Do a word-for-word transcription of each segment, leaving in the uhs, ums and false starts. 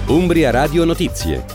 Umbria Radio Notizie.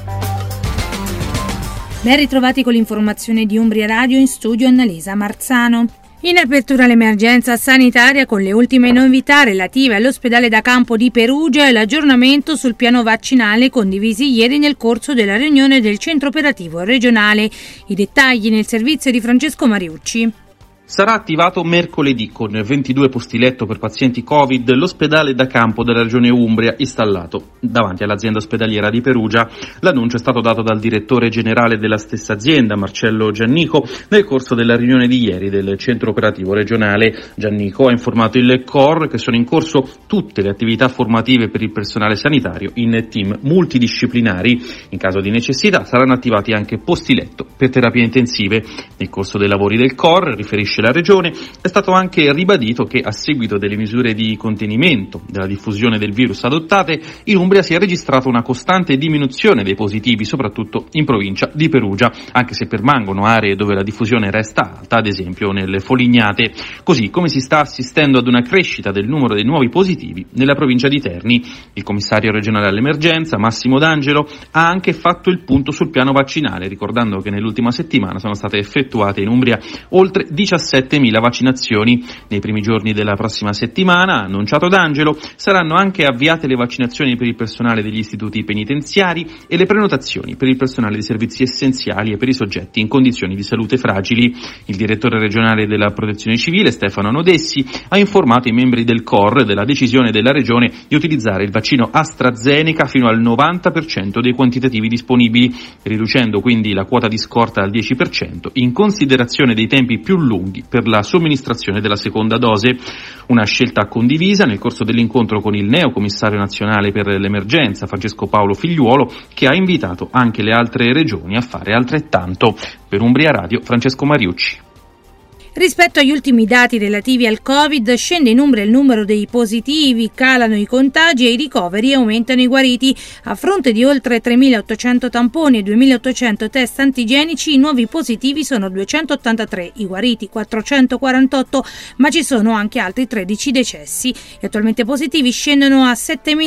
Ben ritrovati con l'informazione di Umbria Radio, in studio Annalisa Marzano. In apertura all'emergenza sanitaria con le ultime novità relative all'ospedale da campo di Perugia e l'aggiornamento sul piano vaccinale condivisi ieri nel corso della riunione del centro operativo regionale. I dettagli nel servizio di Francesco Mariucci. Sarà attivato mercoledì con ventidue posti letto per pazienti Covid l'ospedale da campo della regione Umbria installato davanti all'azienda ospedaliera di Perugia. L'annuncio è stato dato dal direttore generale della stessa azienda, Marcello Giannico, nel corso della riunione di ieri del centro operativo regionale. Giannico ha informato il C O R che sono in corso tutte le attività formative per il personale sanitario in team multidisciplinari. In caso di necessità saranno attivati anche posti letto per terapie intensive. Nel corso dei lavori del C O R, riferisce la Regione, è stato anche ribadito che a seguito delle misure di contenimento della diffusione del virus adottate, in Umbria si è registrata una costante diminuzione dei positivi, soprattutto in provincia di Perugia, anche se permangono aree dove la diffusione resta alta, ad esempio nelle Folignate, così come si sta assistendo ad una crescita del numero dei nuovi positivi nella provincia di Terni. Il commissario regionale all'emergenza, Massimo D'Angelo, ha anche fatto il punto sul piano vaccinale, ricordando che nell'ultima settimana sono state effettuate in Umbria oltre diciassettemila vaccinazioni. Nei primi giorni della prossima settimana, ha annunciato D'Angelo, saranno anche avviate le vaccinazioni per il personale degli istituti penitenziari e le prenotazioni per il personale dei servizi essenziali e per i soggetti in condizioni di salute fragili. Il direttore regionale della Protezione Civile, Stefano Nodessi, ha informato i membri del C O R della decisione della Regione di utilizzare il vaccino AstraZeneca fino al novanta per cento dei quantitativi disponibili, riducendo quindi la quota di scorta al dieci per cento in considerazione dei tempi più lunghi per la somministrazione della seconda dose. Una scelta condivisa nel corso dell'incontro con il neocommissario nazionale per l'emergenza, Francesco Paolo Figliuolo, che ha invitato anche le altre regioni a fare altrettanto. Per Umbria Radio, Francesco Mariucci. Rispetto agli ultimi dati relativi al Covid, scende in Umbria il numero dei positivi, calano i contagi e i ricoveri e aumentano i guariti. A fronte di oltre tremilaottocento tamponi e duemilaottocento test antigenici, i nuovi positivi sono duecentottantatré, i guariti quattrocentoquarantotto, ma ci sono anche altri tredici decessi. Gli attualmente positivi scendono a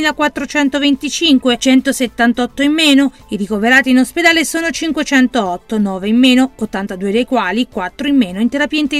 settemilaquattrocentoventicinque, centosettantotto in meno. I ricoverati in ospedale sono cinquecentootto, nove in meno, ottantadue dei quali quattro in meno in terapia intensiva.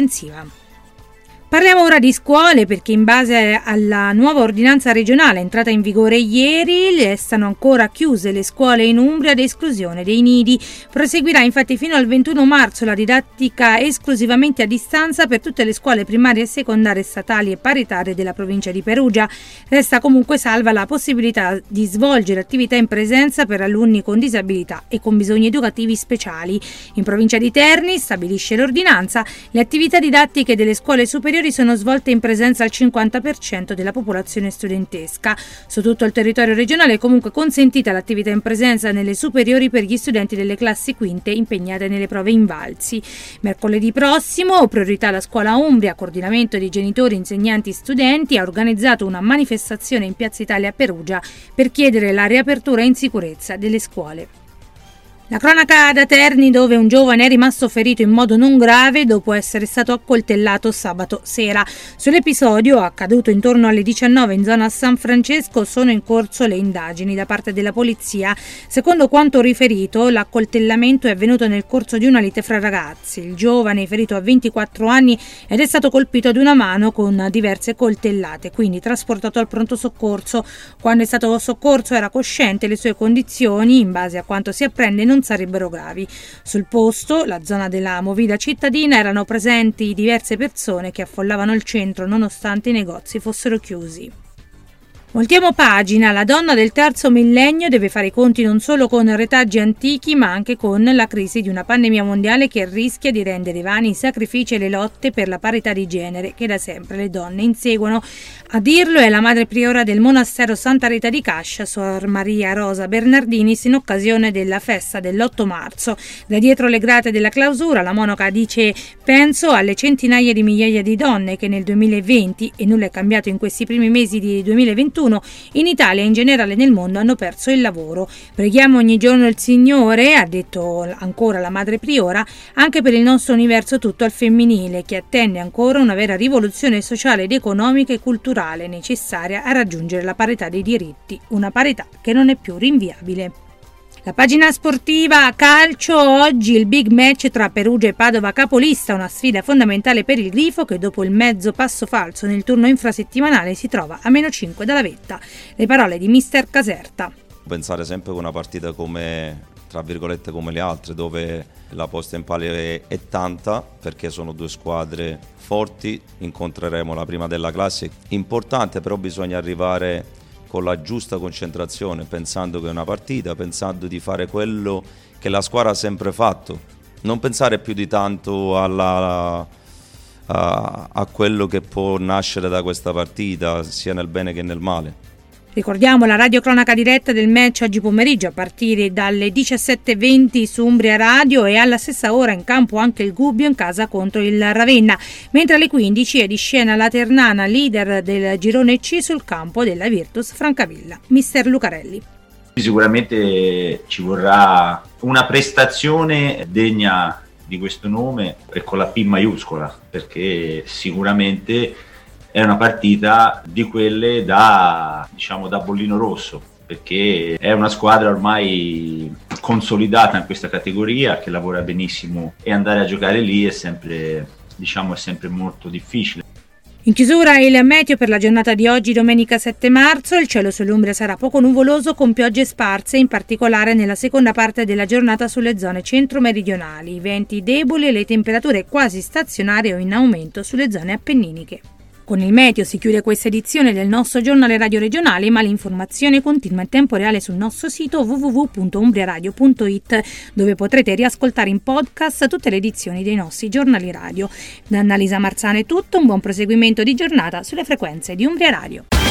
Parliamo ora di scuole, perché in base alla nuova ordinanza regionale entrata in vigore ieri restano ancora chiuse le scuole in Umbria ad esclusione dei nidi. Proseguirà infatti fino al ventuno marzo la didattica esclusivamente a distanza per tutte le scuole primarie e secondarie statali e paritarie della provincia di Perugia. Resta comunque salva la possibilità di svolgere attività in presenza per alunni con disabilità e con bisogni educativi speciali. In provincia di Terni, stabilisce l'ordinanza, le attività didattiche delle scuole superiori sono svolte in presenza al cinquanta per cento della popolazione studentesca. Su tutto il territorio regionale è comunque consentita l'attività in presenza nelle superiori per gli studenti delle classi quinte impegnate nelle prove invalsi. Mercoledì prossimo, priorità alla scuola Umbria, coordinamento di genitori, insegnanti, studenti, ha organizzato una manifestazione in Piazza Italia a Perugia per chiedere la riapertura in sicurezza delle scuole. La cronaca da Terni, dove un giovane è rimasto ferito in modo non grave dopo essere stato accoltellato sabato sera. Sull'episodio, accaduto intorno alle diciannove in zona San Francesco, sono in corso le indagini da parte della polizia. Secondo quanto riferito, l'accoltellamento è avvenuto nel corso di una lite fra ragazzi. Il giovane, ferito a ventiquattro anni, ed è stato colpito ad una mano con diverse coltellate, quindi trasportato al pronto soccorso. Quando è stato soccorso era cosciente, le sue condizioni, in base a quanto si apprende, non sarebbero gravi. Sul posto, la zona della movida cittadina, erano presenti diverse persone che affollavano il centro nonostante i negozi fossero chiusi. Voltiamo pagina. La donna del terzo millennio deve fare i conti non solo con retaggi antichi, ma anche con la crisi di una pandemia mondiale che rischia di rendere vani i sacrifici e le lotte per la parità di genere che da sempre le donne inseguono. A dirlo è la madre priora del monastero Santa Rita di Cascia, Suor Maria Rosa Bernardinis, in occasione della festa dell'otto marzo. Da dietro le grate della clausura la monaca dice: penso alle centinaia di migliaia di donne che nel duemilaventi, e nulla è cambiato in questi primi mesi di duemilaventuno, ventuno in Italia e in generale nel mondo hanno perso il lavoro. Preghiamo ogni giorno il Signore, ha detto ancora la madre priora, anche per il nostro universo tutto al femminile, che attende ancora una vera rivoluzione sociale ed economica e culturale necessaria a raggiungere la parità dei diritti, una parità che non è più rinviabile. La pagina sportiva a calcio, oggi il big match tra Perugia e Padova capolista, una sfida fondamentale per il Grifo che dopo il mezzo passo falso nel turno infrasettimanale si trova a meno cinque dalla vetta. Le parole di mister Caserta. Pensare sempre che una partita come, tra virgolette, come le altre, dove la posta in palio è, è tanta, perché sono due squadre forti, incontreremo la prima della classe, importante, però bisogna arrivare con la giusta concentrazione, pensando che è una partita, pensando di fare quello che la squadra ha sempre fatto, non pensare più di tanto alla, a, a quello che può nascere da questa partita, sia nel bene che nel male. Ricordiamo la radiocronaca diretta del match oggi pomeriggio a partire dalle diciassette e venti su Umbria Radio e alla stessa ora in campo anche il Gubbio in casa contro il Ravenna, mentre alle quindici è di scena la Ternana, leader del girone C sul campo della Virtus Francavilla. Mister Lucarelli. Sicuramente ci vorrà una prestazione degna di questo nome e con la P maiuscola, perché sicuramente è una partita di quelle da, diciamo, da bollino rosso, perché è una squadra ormai consolidata in questa categoria che lavora benissimo e andare a giocare lì è sempre, diciamo, è sempre molto difficile. In chiusura il meteo per la giornata di oggi, domenica sette marzo. Il cielo sull'Umbria sarà poco nuvoloso con piogge sparse, in particolare nella seconda parte della giornata sulle zone centro-meridionali. I venti deboli e le temperature quasi stazionarie o in aumento sulle zone appenniniche. Con il meteo si chiude questa edizione del nostro giornale radio regionale, ma l'informazione continua in tempo reale sul nostro sito w w w punto umbriaradio punto i t, dove potrete riascoltare in podcast tutte le edizioni dei nostri giornali radio. Da Annalisa Marzano è tutto, un buon proseguimento di giornata sulle frequenze di Umbria Radio.